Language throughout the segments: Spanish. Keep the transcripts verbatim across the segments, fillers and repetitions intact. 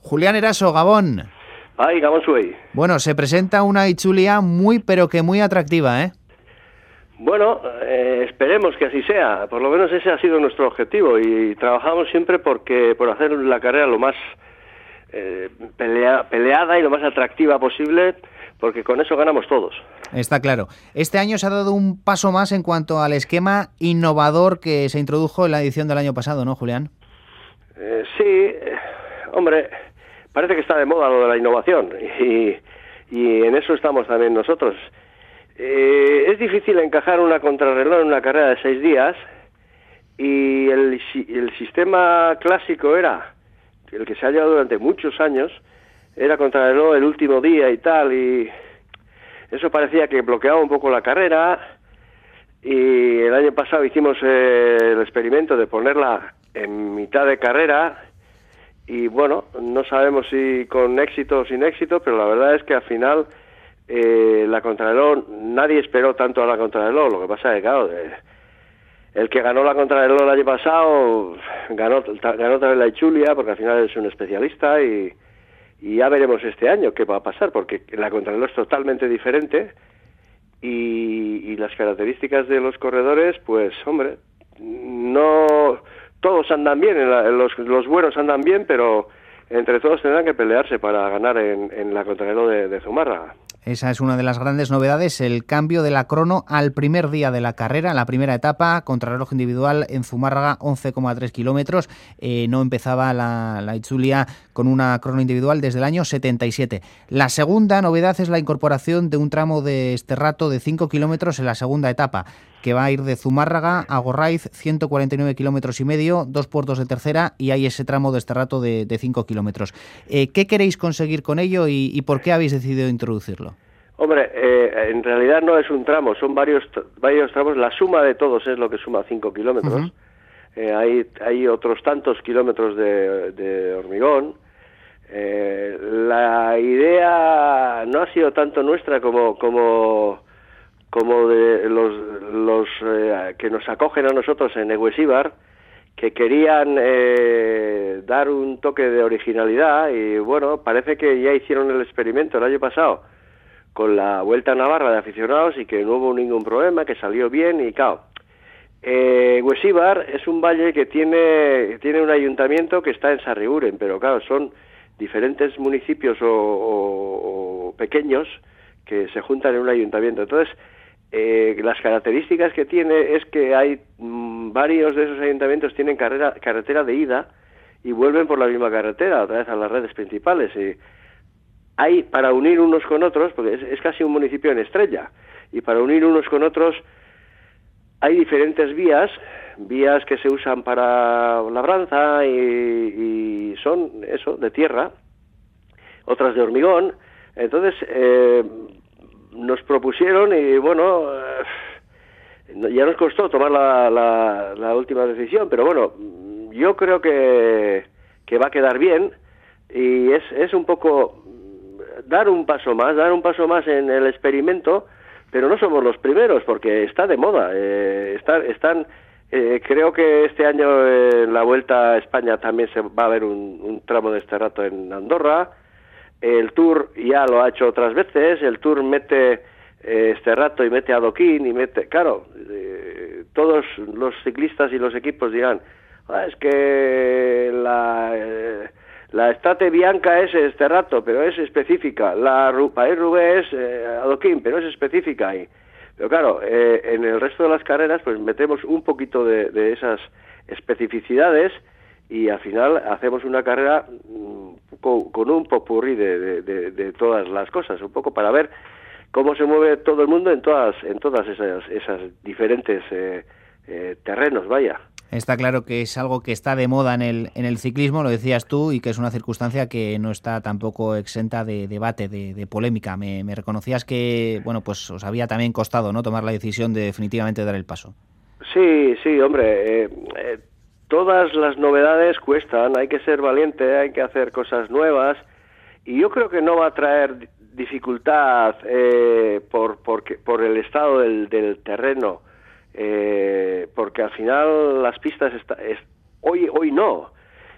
Julián Eraso, Gabón. Ay, Gabón Suey. Bueno, se presenta una Itzulia muy, pero que muy atractiva, ¿eh? Bueno, eh, esperemos que así sea. Por lo menos ese ha sido nuestro objetivo y trabajamos siempre porque por hacer la carrera lo más eh, pelea, peleada y lo más atractiva posible, porque con eso ganamos todos. Está claro. Este año se ha dado un paso más en cuanto al esquema innovador que se introdujo en la edición del año pasado, ¿no, Julián? Eh, sí, eh, hombre, parece que está de moda lo de la innovación y, y en eso estamos también nosotros. Eh, es difícil encajar una contrarreloj en una carrera de seis días y el, el sistema clásico era, el que se ha llevado durante muchos años, era contrarreloj el último día y tal, y eso parecía que bloqueaba un poco la carrera. Y el año pasado hicimos eh, el experimento de ponerla en mitad de carrera y bueno, no sabemos si con éxito o sin éxito, pero la verdad es que al final eh, la contrarreloj, nadie esperó tanto a la contrarreloj. Lo que pasa es que claro, eh, el que ganó la contrarreloj el año pasado ganó, ganó también la Itzulia, porque al final es un especialista y, y ya veremos este año qué va a pasar, porque la contrarreloj es totalmente diferente. Y, y las características de los corredores, pues hombre, no todos andan bien, los, los buenos andan bien, pero entre todos tendrán que pelearse para ganar en, en la contrarreloj de, de Zumárraga. Esa es una de las grandes novedades, el cambio de la crono al primer día de la carrera, la primera etapa, contrarreloj individual en Zumárraga, once coma tres kilómetros. Eh, no empezaba la, la Itzulia con una crono individual desde el año setenta y siete. La segunda novedad es la incorporación de un tramo de Esterrato de cinco kilómetros en la segunda etapa, que va a ir de Zumárraga a Gorraiz, ciento cuarenta y nueve kilómetros y medio, dos puertos de tercera, y hay ese tramo de Esterrato de, de cinco kilómetros. Eh, ¿Qué queréis conseguir con ello y, y por qué habéis decidido introducirlo? Hombre, eh, en realidad no es un tramo, son varios varios tramos, la suma de todos es lo que suma cinco kilómetros. Uh-huh. Eh, hay, hay otros tantos kilómetros de, de hormigón. Eh, la idea no ha sido tanto nuestra como como como de los, los eh, que nos acogen a nosotros en Eguesíbar, que querían eh, dar un toque de originalidad y bueno, parece que ya hicieron el experimento el año pasado con la Vuelta a Navarra de aficionados y que no hubo ningún problema, que salió bien y claro. Eh, Eguesíbar es un valle que tiene, tiene un ayuntamiento que está en Sarriguren, pero claro, son diferentes municipios o, o, o pequeños que se juntan en un ayuntamiento. Entonces, Eh, las características que tiene es que hay mmm, varios de esos ayuntamientos tienen carrera, carretera de ida y vuelven por la misma carretera otra vez a las redes principales y hay para unir unos con otros, porque es, es casi un municipio en estrella, y para unir unos con otros hay diferentes vías, vías que se usan para labranza y, y son eso, de tierra, otras de hormigón. Entonces eh, nos propusieron y bueno, eh, ya nos costó tomar la, la, la última decisión, pero bueno, yo creo que, que va a quedar bien y es, es un poco dar un paso más, dar un paso más en el experimento, pero no somos los primeros porque está de moda, eh, está, están, eh, creo que este año en la Vuelta a España también se va a ver un, un tramo de Esterrato en Andorra. El Tour ya lo ha hecho otras veces, el Tour mete eh, Esterrato y mete Adoquín y mete, claro, eh, todos los ciclistas y los equipos dirán, ah, es que la, eh, la Strade Bianca es Esterrato, pero es específica, la Paris-Roubaix es eh, Adoquín, pero es específica ahí. Pero claro, eh, en el resto de las carreras pues metemos un poquito de, de esas especificidades y al final hacemos una carrera con, con un popurrí de, de, de, de todas las cosas, un poco para ver cómo se mueve todo el mundo en todas en todas esas, esas diferentes eh, eh, terrenos, vaya. Está claro que es algo que está de moda en el en el ciclismo, lo decías tú, y que es una circunstancia que no está tampoco exenta de debate, de, de polémica. Me, me reconocías que, bueno, pues os había también costado, ¿no?, tomar la decisión de definitivamente dar el paso. Sí, sí, hombre, eh, eh, todas las novedades cuestan, hay que ser valiente, hay que hacer cosas nuevas y yo creo que no va a traer dificultad eh, por, porque, por el estado del, del terreno, eh, porque al final las pistas, está, es, hoy, hoy no,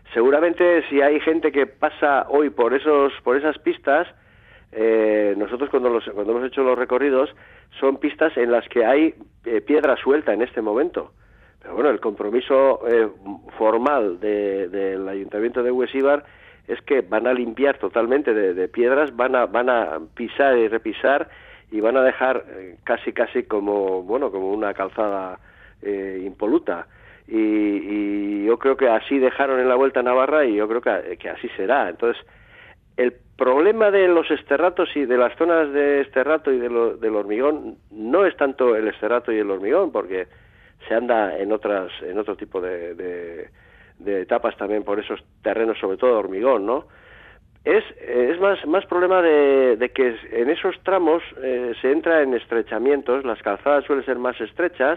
seguramente si hay gente que pasa hoy por esos por esas pistas, eh, nosotros cuando, los, cuando hemos hecho los recorridos, son pistas en las que hay eh, piedra suelta en este momento. Pero bueno, el compromiso eh, formal de, del Ayuntamiento de Huesíbar es que van a limpiar totalmente de, de piedras, van a van a pisar y repisar y van a dejar eh, casi casi como bueno como una calzada eh, impoluta. Y, y yo creo que así dejaron en la Vuelta a Navarra y yo creo que, que así será. Entonces, el problema de los esterratos y de las zonas de esterrato y de lo, del hormigón no es tanto el esterrato y el hormigón, porque se anda en otras en otro tipo de, de, de etapas también por esos terrenos, sobre todo de hormigón, ¿no? Es es más más problema de, de que en esos tramos eh, se entra en estrechamientos, las calzadas suelen ser más estrechas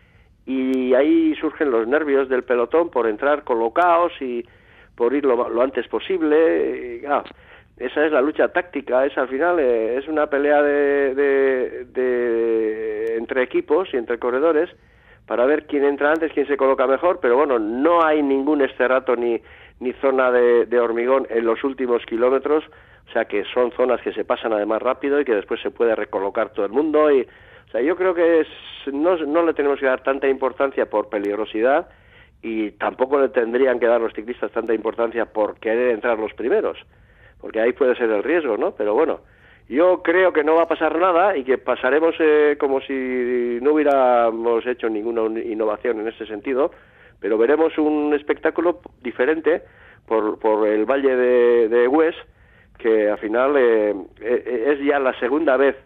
y ahí surgen los nervios del pelotón por entrar colocados y por ir lo, lo antes posible. Y, ah, esa es la lucha táctica, es al final eh, es una pelea de, de, de entre equipos y entre corredores para ver quién entra antes, quién se coloca mejor, pero bueno, no hay ningún esterrato ni, ni zona de, de hormigón en los últimos kilómetros, o sea que son zonas que se pasan además rápido y que después se puede recolocar todo el mundo. Y, o sea, yo creo que es, no, no le tenemos que dar tanta importancia por peligrosidad y tampoco le tendrían que dar los ciclistas tanta importancia por querer entrar los primeros, porque ahí puede ser el riesgo, ¿no? Pero bueno, yo creo que no va a pasar nada y que pasaremos eh, como si no hubiéramos hecho ninguna innovación en ese sentido, pero veremos un espectáculo diferente por, por el Valle de, de Hues, que al final eh, es ya la segunda vez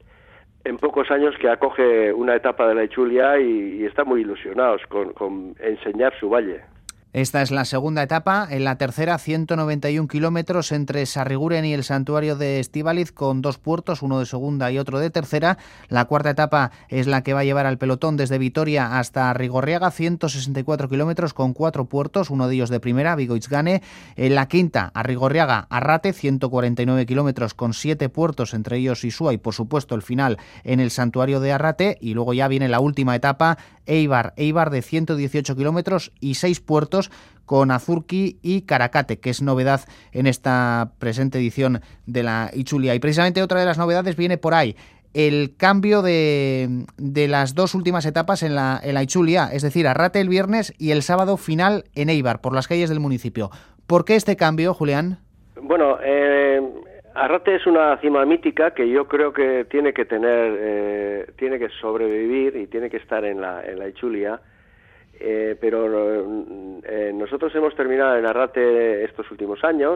en pocos años que acoge una etapa de la Itzulia y, y están muy ilusionados con, con enseñar su valle. Esta es la segunda etapa. En la tercera, ciento noventa y un kilómetros entre Sarriguren y el santuario de Estíbaliz, con dos puertos, uno de segunda y otro de tercera. La cuarta etapa es la que va a llevar al pelotón desde Vitoria hasta Rigorriaga, ciento sesenta y cuatro kilómetros con cuatro puertos, uno de ellos de primera, Vigoitzgane. En la quinta, a Rigorriaga, Arrate, ciento cuarenta y nueve kilómetros con siete puertos, entre ellos Isúa y por supuesto el final en el santuario de Arrate. Y luego ya viene la última etapa, Eibar, Eibar de ciento dieciocho kilómetros y seis puertos, con Azurki y Caracate, que es novedad en esta presente edición de la Itzulia. Y precisamente otra de las novedades viene por ahí, el cambio de, de las dos últimas etapas en la, en la Itzulia, es decir, Arrate el viernes y el sábado final en Eibar, por las calles del municipio. ¿Por qué este cambio, Julián? Bueno, eh, Arrate es una cima mítica que yo creo que tiene que tener, eh, tiene que sobrevivir y tiene que estar en la, en la Itzulia. Eh, pero eh, nosotros hemos terminado en Arrate estos últimos años.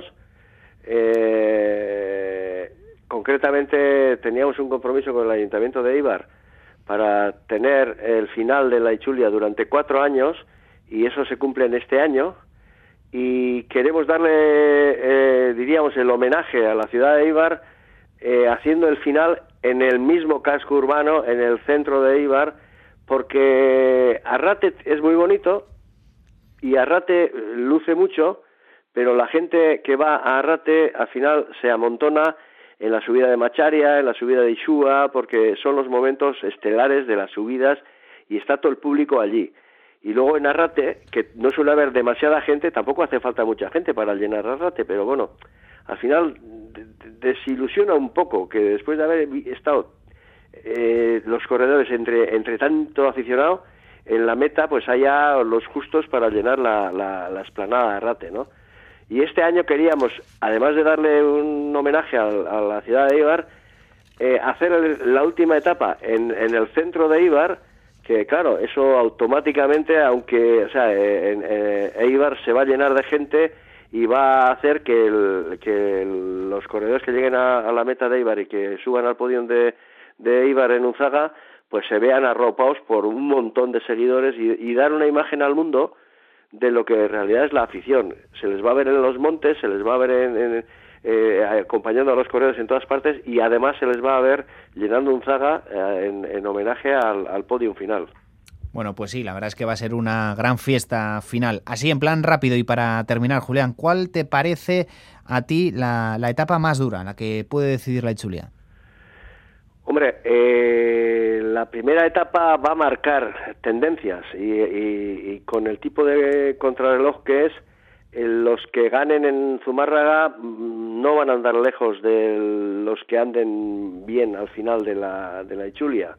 Eh, concretamente teníamos un compromiso con el Ayuntamiento de Eibar para tener el final de la Itzulia durante cuatro años y eso se cumple en este año y queremos darle, eh, diríamos, el homenaje a la ciudad de Eibar eh, haciendo el final en el mismo casco urbano, en el centro de Eibar, porque Arrate es muy bonito y Arrate luce mucho, pero la gente que va a Arrate al final se amontona en la subida de Macharia, en la subida de Isúa, porque son los momentos estelares de las subidas y está todo el público allí. Y luego en Arrate, que no suele haber demasiada gente, tampoco hace falta mucha gente para llenar Arrate, pero bueno, al final desilusiona un poco que después de haber estado Eh, los corredores entre entre tanto aficionado en la meta pues haya los justos para llenar la, la, la explanada de Arrate, ¿no? Y este año queríamos, además de darle un homenaje a, a la ciudad de Eibar, eh, hacer el, la última etapa en, en el centro de Eibar, que claro, eso automáticamente, aunque, o sea, en, en Eibar se va a llenar de gente y va a hacer que, el, que el, los corredores que lleguen a, a la meta de Eibar y que suban al podio de de Eibar en Unzaga, pues se vean arropados por un montón de seguidores y, y dar una imagen al mundo de lo que en realidad es la afición. Se les va a ver en los montes, se les va a ver en, en, eh, acompañando a los corredores en todas partes y además se les va a ver llenando Unzaga eh, en, en homenaje al, al podium final. Bueno, pues sí, la verdad es que va a ser una gran fiesta final. Así, en plan rápido y para terminar, Julián, ¿cuál te parece a ti la, la etapa más dura, la que puede decidir la Itzulia? Hombre, eh, la primera etapa va a marcar tendencias y, y, y con el tipo de contrarreloj que es, eh, los que ganen en Zumárraga no van a andar lejos de los que anden bien al final de la, de la Itzulia.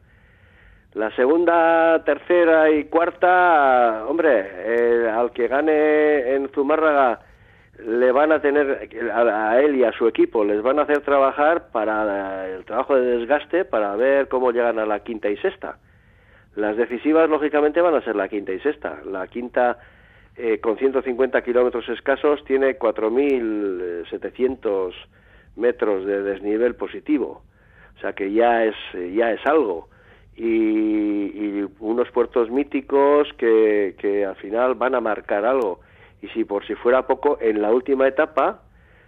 La segunda, tercera y cuarta, hombre, eh, al que gane en Zumárraga le van a tener, a, a él y a su equipo, les van a hacer trabajar para el trabajo de desgaste para ver cómo llegan a la quinta y sexta. Las decisivas, lógicamente, van a ser la quinta y sexta. La quinta, eh, con ciento cincuenta kilómetros escasos, tiene cuatro mil setecientos metros de desnivel positivo. O sea que ya es, ya es algo. Y, y unos puertos míticos que, que al final van a marcar algo. Y si por si fuera poco, en la última etapa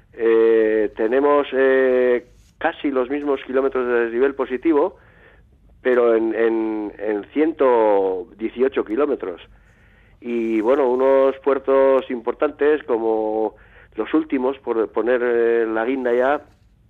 eh, tenemos eh, casi los mismos kilómetros de desnivel positivo, pero en, en, en ciento dieciocho kilómetros. Y bueno, unos puertos importantes como los últimos, por poner eh, la guinda ya,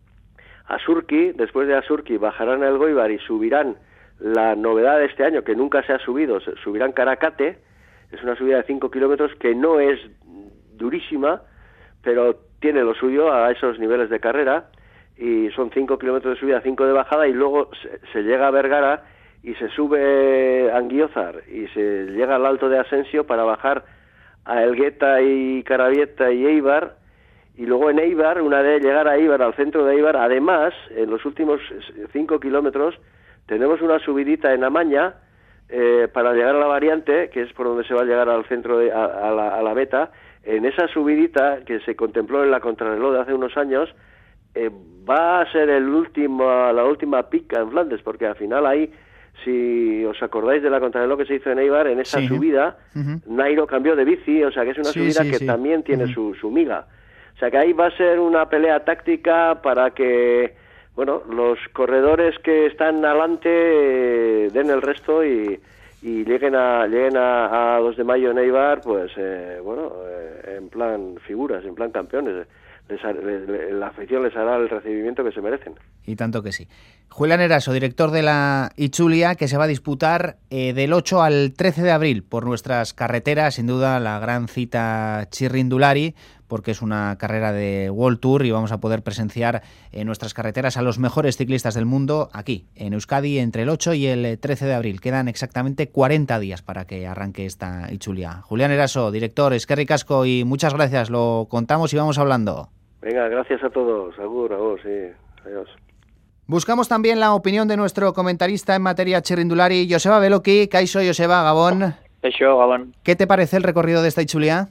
Asurki, después de Asurki bajarán a Elgoibar y subirán la novedad de este año, que nunca se ha subido, subirán Caracate. Es una subida de cinco kilómetros que no es durísima, pero tiene lo suyo a esos niveles de carrera, y son cinco kilómetros de subida, cinco de bajada, y luego se, se llega a Vergara y se sube a Anguiozar y se llega al Alto de Asensio para bajar a Elgueta y Carabieta y Eibar, y luego en Eibar, una vez llegar a Eibar, al centro de Eibar, además, en los últimos cinco kilómetros, tenemos una subidita en Amaña, eh, para llegar a la variante, que es por donde se va a llegar al centro, de, a, a, la, a la meta. En esa subidita que se contempló en la contrarreloj de hace unos años, eh, va a ser el último, la última pica en Flandes, porque al final ahí, si os acordáis de la contrarreloj que se hizo en Eibar, en esa sí. subida, uh-huh. Nairo cambió de bici, o sea que es una sí, subida sí, que sí. también tiene uh-huh. su, su miga. O sea que ahí va a ser una pelea táctica para que, bueno, los corredores que están adelante eh, den el resto y, y lleguen a lleguen a, a dos de mayo en Eibar, pues, eh, bueno, eh, en plan figuras, en plan campeones. Les, les, la afición les hará el recibimiento que se merecen. Y tanto que sí. Julián Eraso, director de la Itzulia, que se va a disputar eh, del ocho al trece de abril por nuestras carreteras, sin duda la gran cita Txirrindulari, porque es una carrera de World Tour y vamos a poder presenciar en nuestras carreteras a los mejores ciclistas del mundo aquí, en Euskadi, entre el ocho y el trece de abril. Quedan exactamente cuarenta días para que arranque esta Itzulia. Julián Eraso, director, eskerrik asko y muchas gracias. Lo contamos y vamos hablando. Venga, gracias a todos. Agur, agur, sí. Adiós. Buscamos también la opinión de nuestro comentarista en materia txirrindulari, Joseba Beloki. Kaixo, Joseba, Gabón. Kaixo, Gabón. ¿Qué te parece el recorrido de esta Itzulia?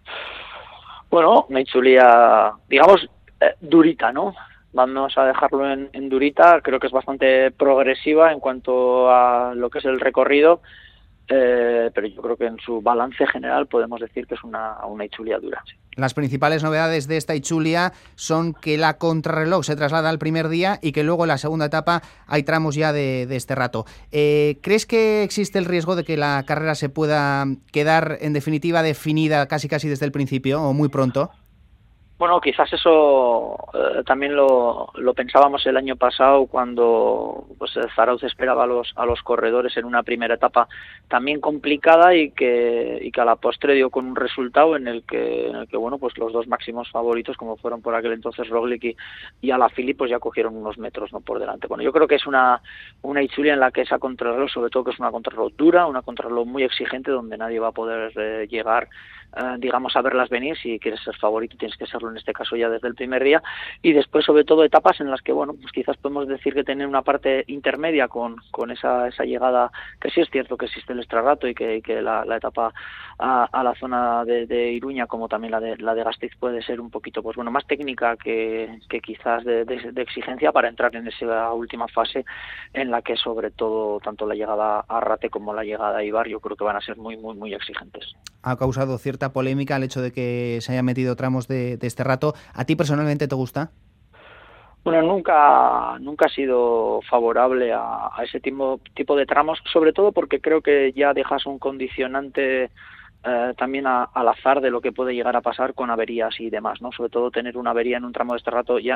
Bueno, una Itzulia, digamos, eh, durita, ¿no? Vamos a dejarlo en, en durita. Creo que es bastante progresiva en cuanto a lo que es el recorrido, eh, pero yo creo que en su balance general podemos decir que es una, una Itzulia dura. Sí. Las principales novedades de esta Itzulia son que la contrarreloj se traslada al primer día y que luego en la segunda etapa hay tramos ya de, de este rato. Eh, ¿Crees que existe el riesgo de que la carrera se pueda quedar en definitiva definida casi casi desde el principio o muy pronto? Bueno, quizás eso eh, también lo, lo pensábamos el año pasado cuando pues Zarauz esperaba a los a los corredores en una primera etapa también complicada y que y que a la postre dio con un resultado en el que en el que bueno pues los dos máximos favoritos, como fueron por aquel entonces Roglic y, y Alaphilippe, pues ya cogieron unos metros no por delante. Bueno, yo creo que es una una Itzulia en la que esa contrarreloj, sobre todo que es una contrarreloj dura, una contrarreloj muy exigente donde nadie va a poder eh, llegar Uh, digamos a verlas venir. Si quieres ser favorito tienes que serlo en este caso ya desde el primer día, y después sobre todo etapas en las que bueno pues quizás podemos decir que tener una parte intermedia con, con esa, esa llegada, que sí es cierto que existe el extrarrato y que, y que la, la etapa a, a la zona de, de Iruña como también la de la de Gasteiz puede ser un poquito pues bueno más técnica que, que quizás de, de, de exigencia para entrar en esa última fase en la que sobre todo tanto la llegada a Rate como la llegada a Eibar yo creo que van a ser muy muy muy exigentes. Ha causado cierta polémica el hecho de que se haya metido tramos de, de este rato. ¿A ti personalmente te gusta? Bueno, nunca nunca ha sido favorable a, a ese tipo, tipo de tramos, sobre todo porque creo que ya dejas un condicionante eh, también a, al azar de lo que puede llegar a pasar con averías y demás, ¿no? Sobre todo tener una avería en un tramo de este rato ya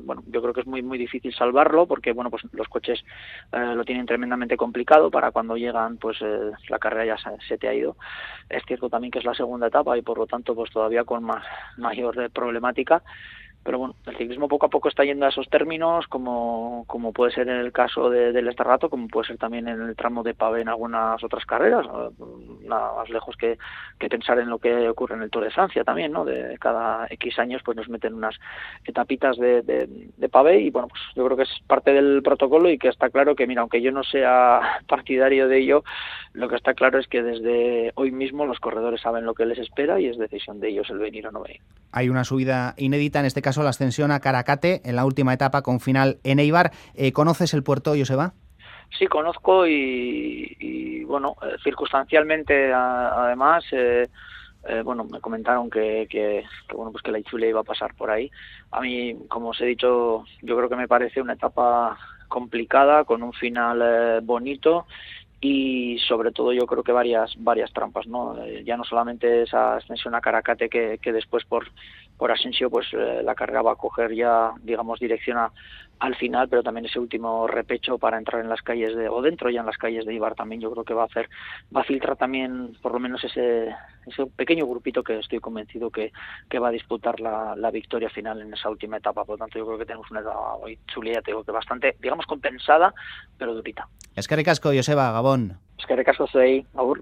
bueno, yo creo que es muy muy difícil salvarlo, porque bueno, pues los coches eh, lo tienen tremendamente complicado. Para cuando llegan, pues eh, la carrera ya se, se te ha ido. Es cierto también que es la segunda etapa y por lo tanto pues todavía con más mayor eh, problemática. Pero bueno, el ciclismo poco a poco está yendo a esos términos, como, como puede ser en el caso de, del Estarrato, como puede ser también en el tramo de Pavé en algunas otras carreras, nada más lejos que, que pensar en lo que ocurre en el Tour de Francia también, ¿no? De cada X años pues nos meten unas etapitas de, de, de Pavé, y bueno, pues yo creo que es parte del protocolo, y que está claro que, mira, aunque yo no sea partidario de ello, lo que está claro es que desde hoy mismo los corredores saben lo que les espera y es decisión de ellos el venir o no venir. Hay una subida inédita, en este caso la ascensión a Caracate, en la última etapa con final en Eibar. Eh, ¿Conoces el puerto, Joseba? Sí, conozco y, y bueno, eh, circunstancialmente a, además, eh, eh, bueno, me comentaron que, que, que bueno, pues que la Itzulia iba a pasar por ahí. A mí, como os he dicho, yo creo que me parece una etapa complicada, con un final eh, bonito, y sobre todo yo creo que varias varias trampas, ¿no? Eh, ya no solamente esa ascensión a Caracate, que, que después por por Asensio pues eh, la carrera va a coger ya, digamos, dirección a, al final, pero también ese último repecho para entrar en las calles de, o dentro ya en las calles de Eibar, también yo creo que va a hacer, va a filtrar también por lo menos ese ese pequeño grupito que estoy convencido que, que va a disputar la, la victoria final en esa última etapa. Por lo tanto, yo creo que tenemos una etapa hoy chulía, ya te digo, que bastante, digamos, compensada, pero durita. Eskerrik asko, Joseba, Gabón. Eskerrik asko zuei, agur.